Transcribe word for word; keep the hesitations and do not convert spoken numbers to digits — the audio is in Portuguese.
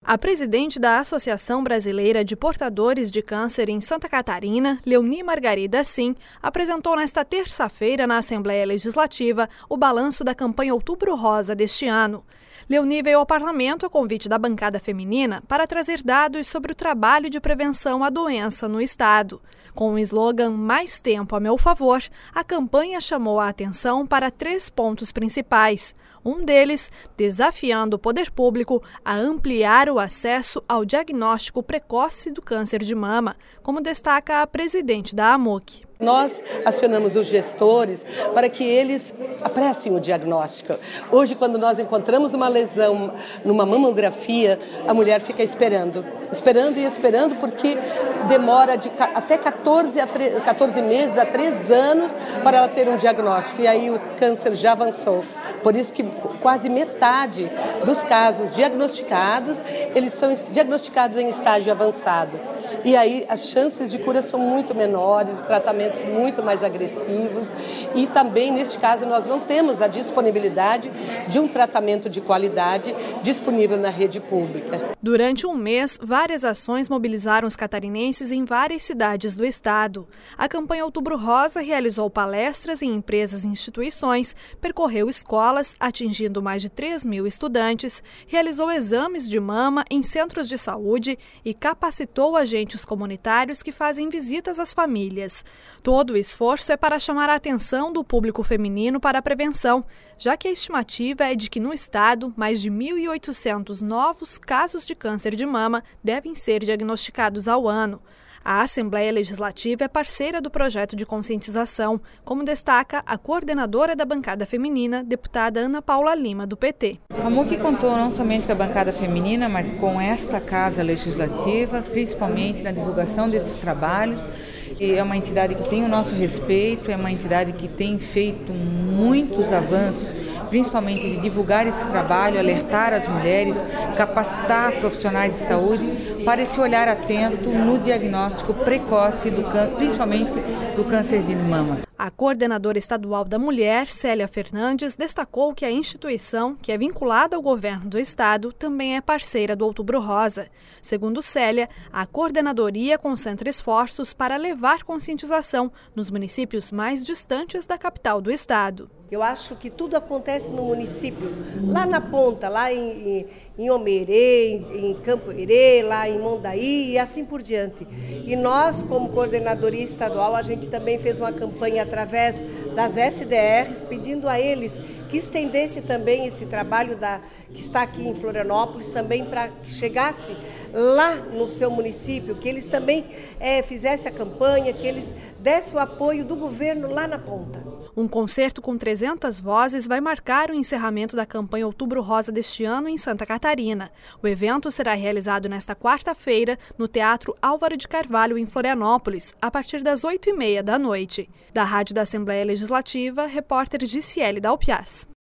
A presidente da Associação Brasileira de Portadores de Câncer em Santa Catarina, Leoni Margarida Sim, apresentou nesta terça-feira na Assembleia Legislativa o balanço da campanha Outubro Rosa deste ano. Leoni veio ao parlamento a convite da bancada feminina para trazer dados sobre o trabalho de prevenção à doença no estado. Com o slogan Mais Tempo a Meu Favor, a campanha chamou a atenção para três pontos principais. Um deles, desafiando o poder público a ampliar o acesso ao diagnóstico precoce do câncer de mama, como destaca a presidente da AMOC. Nós acionamos os gestores para que eles apressem o diagnóstico. Hoje, quando nós encontramos uma lesão numa mamografia, a mulher fica esperando, esperando e esperando, porque demora de até quatorze, a quatorze meses a três anos para ela ter um diagnóstico. E aí o câncer já avançou. Por isso que quase metade dos casos diagnosticados, eles são diagnosticados em estágio avançado. E aí as chances de cura são muito menores, tratamentos muito mais agressivos e também, neste caso, nós não temos a disponibilidade de um tratamento de qualidade disponível na rede pública. Durante um mês, várias ações mobilizaram os catarinenses em várias cidades do estado. A campanha Outubro Rosa realizou palestras em empresas e instituições, percorreu escolas, atingindo mais de três mil estudantes, realizou exames de mama em centros de saúde e capacitou agentes comunitários que fazem visitas às famílias. Todo o esforço é para chamar a atenção do público feminino para a prevenção, já que a estimativa é de que no estado mais de mil e oitocentos novos casos de câncer de mama devem ser diagnosticados ao ano. A Assembleia Legislativa é parceira do projeto de conscientização, como destaca a coordenadora da bancada feminina, deputada Ana Paula Lima, do P T. A AMOC contou não somente com a bancada feminina, mas com esta Casa Legislativa, principalmente na divulgação desses trabalhos. E é uma entidade que tem o nosso respeito, é uma entidade que tem feito muitos avanços, principalmente de divulgar esse trabalho, alertar as mulheres, capacitar profissionais de saúde para esse olhar atento no diagnóstico precoce, do câncer, principalmente do câncer de mama. A coordenadora estadual da Mulher, Célia Fernandes, destacou que a instituição, que é vinculada ao governo do estado, também é parceira do Outubro Rosa. Segundo Célia, a coordenadoria concentra esforços para levar conscientização nos municípios mais distantes da capital do estado. Eu acho que tudo acontece no município, lá na ponta, lá em, em, em Omerê, em, em Campo Herê, lá em Mondaí e assim por diante. E nós, como coordenadoria estadual, a gente também fez uma campanha através das S D Rs, pedindo a eles que estendesse também esse trabalho da, que está aqui em Florianópolis, também para que chegasse lá no seu município, que eles também é, fizessem a campanha, que eles dessem o apoio do governo lá na ponta. Um concerto com trezentas vozes vai marcar o encerramento da campanha Outubro Rosa deste ano em Santa Catarina. O evento será realizado nesta quarta-feira no Teatro Álvaro de Carvalho, em Florianópolis, a partir das oito e meia da noite. Da Rádio da Assembleia Legislativa, repórter Giciele Dalpiaz.